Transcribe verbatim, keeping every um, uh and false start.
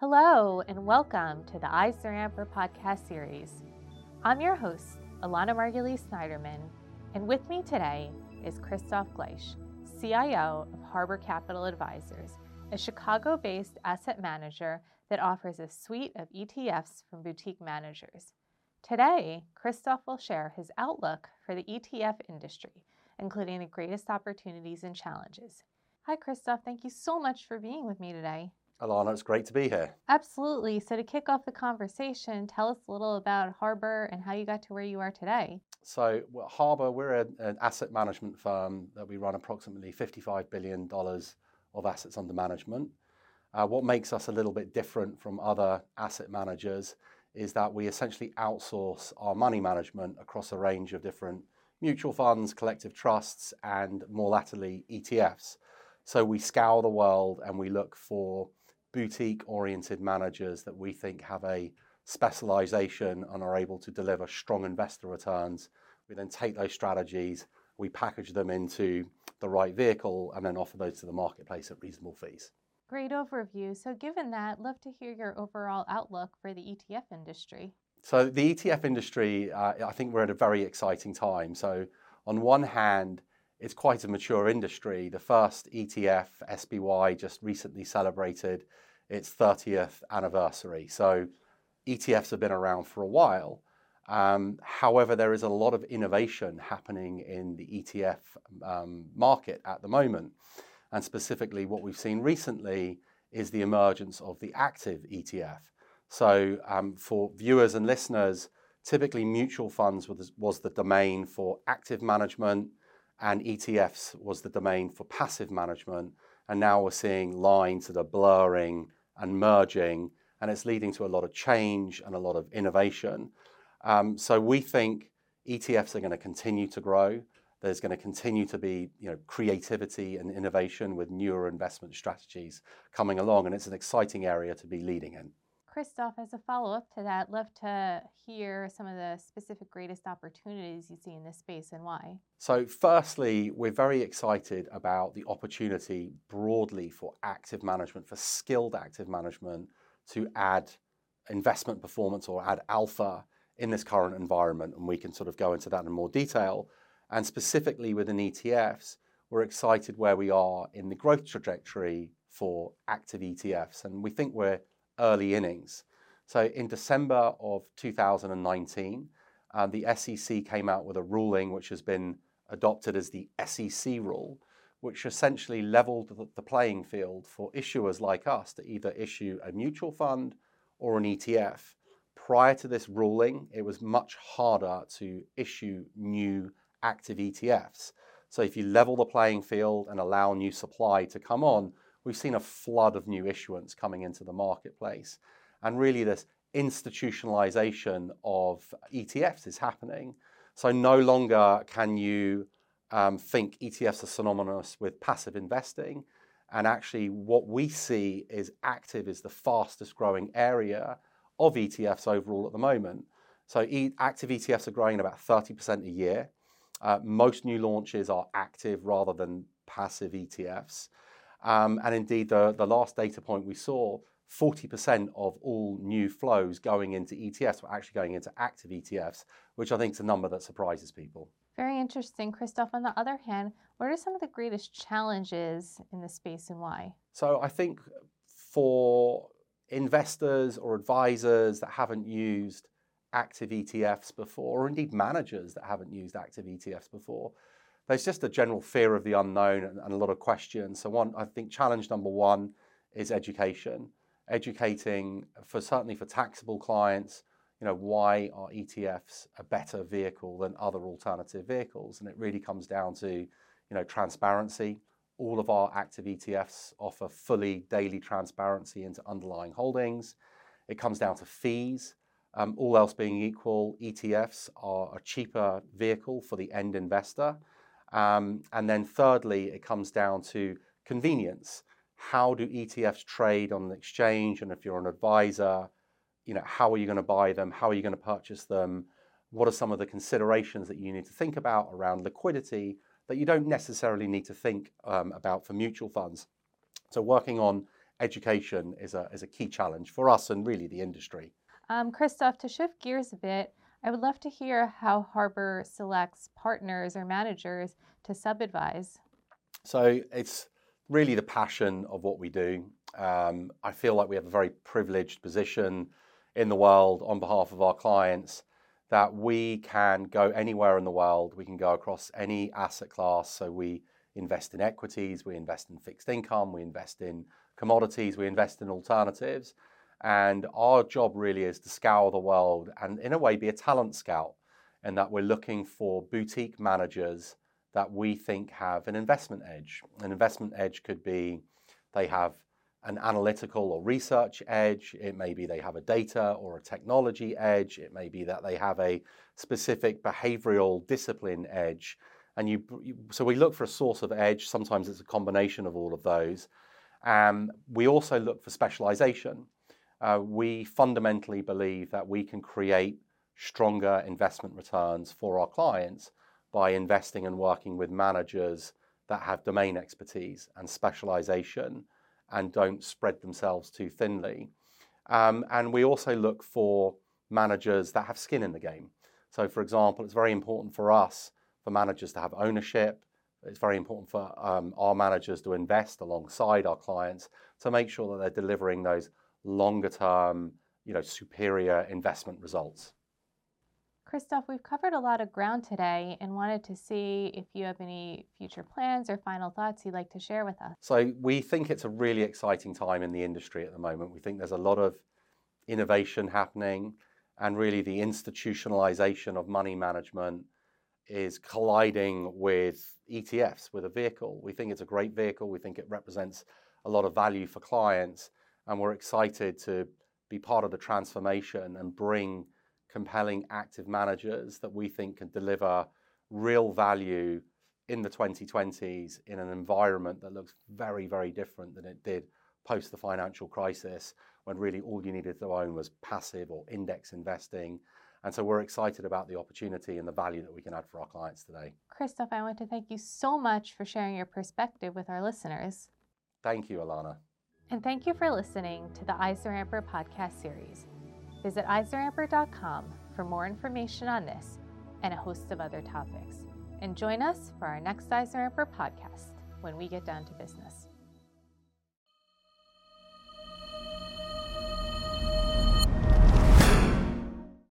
Hello and welcome to the Eyes the Ramper podcast series. I'm your host, Alana Margulies Snyderman, and with me today is Christoph Gleisch, C I O of Harbor Capital Advisors, a Chicago-based asset manager that offers a suite of E T Fs from boutique managers. Today, Christoph will share his outlook for the E T F industry, including the greatest opportunities and challenges. Hi, Christoph. Thank you so much for being with me today. Alana, it's great to be here. Absolutely. So to kick off the conversation, tell us a little about Harbor and how you got to where you are today. So well, Harbor, we're a, an asset management firm that we run approximately fifty-five billion dollars of assets under management. Uh, what makes us a little bit different from other asset managers is that we essentially outsource our money management across a range of different mutual funds, collective trusts, and more latterly, E T Fs. So we scour the world and we look for boutique-oriented managers that we think have a specialization and are able to deliver strong investor returns. We then take those strategies, we package them into the right vehicle, and then offer those to the marketplace at reasonable fees. Great overview. So given that, love to hear your overall outlook for the E T F industry. So the E T F industry, uh, I think we're at a very exciting time. So on one hand, it's quite a mature industry. The first E T F, S P Y, just recently celebrated its thirtieth anniversary. So E T Fs have been around for a while. Um, however, there is a lot of innovation happening in the E T F um, market at the moment. And specifically what we've seen recently is the emergence of the active E T F. So um, for viewers and listeners, typically mutual funds was, was the domain for active management, and E T Fs was the domain for passive management. And now we're seeing lines that are blurring and merging, and it's leading to a lot of change and a lot of innovation. Um, so we think E T Fs are going to continue to grow. There's going to continue to be, you know, creativity and innovation with newer investment strategies coming along, and it's an exciting area to be leading in. Christoph, as a follow-up to that, love to hear some of the specific greatest opportunities you see in this space and why. So firstly, we're very excited about the opportunity broadly for active management, for skilled active management, to add investment performance or add alpha in this current environment. And we can sort of go into that in more detail. And specifically within E T Fs, we're excited where we are in the growth trajectory for active E T Fs. And we think we're early innings. So in December of two thousand nineteen, uh, the S E C came out with a ruling which has been adopted as the S E C rule, which essentially leveled the playing field for issuers like us to either issue a mutual fund or an E T F. Prior to this ruling, it was much harder to issue new active E T Fs. So if you level the playing field and allow new supply to come on, we've seen a flood of new issuance coming into the marketplace. And really this institutionalization of E T Fs is happening. So no longer can you um, think E T Fs are synonymous with passive investing. And actually what we see is active is the fastest growing area of E T Fs overall at the moment. So e- active E T Fs are growing at about thirty percent a year. Uh, most new launches are active rather than passive E T Fs. Um, and indeed, the, the last data point we saw, forty percent of all new flows going into E T Fs were actually going into active E T Fs, which I think is a number that surprises people. Very interesting, Christoph. On the other hand, what are some of the greatest challenges in this space and why? So I think for investors or advisors that haven't used active E T Fs before, or indeed managers that haven't used active E T Fs before, there's just a general fear of the unknown and, and a lot of questions. So one, I think challenge number one is education. Educating for certainly for taxable clients, you know, why are E T Fs a better vehicle than other alternative vehicles? And it really comes down to, you know, transparency. All of our active E T Fs offer fully daily transparency into underlying holdings. It comes down to fees. Um, all else being equal, E T Fs are a cheaper vehicle for the end investor. Um, and then thirdly, it comes down to convenience. How do E T Fs trade on the exchange? And if you're an advisor, you know, how are you going to buy them? How are you going to purchase them? What are some of the considerations that you need to think about around liquidity that you don't necessarily need to think um, about for mutual funds? So working on education is a, is a key challenge for us and really the industry. Um, Christoph, to shift gears a bit, I would love to hear how Harbor selects partners or managers to sub-advise. So it's really the passion of what we do. Um, I feel like we have a very privileged position in the world on behalf of our clients, that we can go anywhere in the world. We can go across any asset class. So we invest in equities, we invest in fixed income, we invest in commodities, we invest in alternatives. And our job really is to scour the world and in a way be a talent scout, in that we're looking for boutique managers that we think have an investment edge. An investment edge could be they have an analytical or research edge. It may be they have a data or a technology edge. It may be that they have a specific behavioral discipline edge. And you, you so we look for a source of edge. Sometimes it's a combination of all of those. Um, we also look for specialization. Uh, we fundamentally believe that we can create stronger investment returns for our clients by investing and working with managers that have domain expertise and specialization and don't spread themselves too thinly. Um, and we also look for managers that have skin in the game. So for example, it's very important for us for managers to have ownership. It's very important for um, our managers to invest alongside our clients to make sure that they're delivering those longer term, you know, superior investment results. Christoph, we've covered a lot of ground today and wanted to see if you have any future plans or final thoughts you'd like to share with us. So we think it's a really exciting time in the industry at the moment. We think there's a lot of innovation happening, and really the institutionalization of money management is colliding with E T Fs, with a vehicle. We think it's a great vehicle. We think it represents a lot of value for clients, and we're excited to be part of the transformation and bring compelling active managers that we think can deliver real value in the twenty twenties in an environment that looks very, very different than it did post the financial crisis, when really all you needed to own was passive or index investing. And so we're excited about the opportunity and the value that we can add for our clients today. Christoph, I want to thank you so much for sharing your perspective with our listeners. Thank you, Alana. And thank you for listening to the EisnerAmper podcast series. Visit eisner amper dot com for more information on this and a host of other topics. And join us for our next EisnerAmper podcast when we get down to business.